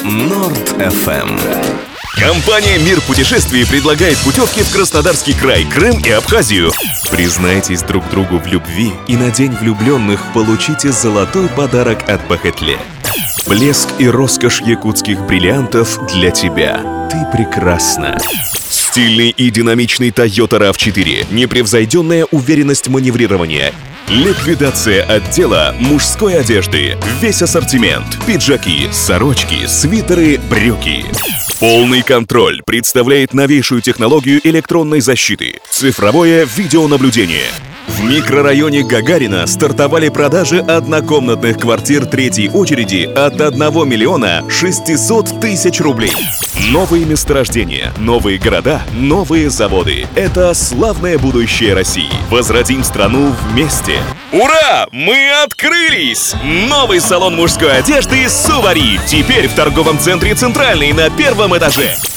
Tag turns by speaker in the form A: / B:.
A: Норд-ФМ. Компания «Мир путешествий» предлагает путевки в Краснодарский край, Крым и Абхазию. Признайтесь друг другу в любви и на День влюбленных получите золотой подарок от Бахетле. Блеск и роскошь якутских бриллиантов для тебя. Ты прекрасна. Стильный и динамичный Toyota RAV4. Непревзойденная уверенность маневрирования. Ликвидация отдела мужской одежды. Весь ассортимент. Пиджаки, сорочки, свитеры, брюки. Полный контроль представляет новейшую технологию электронной защиты. Цифровое видеонаблюдение. В микрорайоне Гагарина стартовали продажи однокомнатных квартир третьей очереди от 1 миллиона 600 тысяч рублей. Новые месторождения, новые города, новые заводы. Это славное будущее России. Возродим страну вместе. Ура! Мы открылись! Новый салон мужской одежды «Сувари». Теперь в торговом центре «Центральный» на 1-м этаже.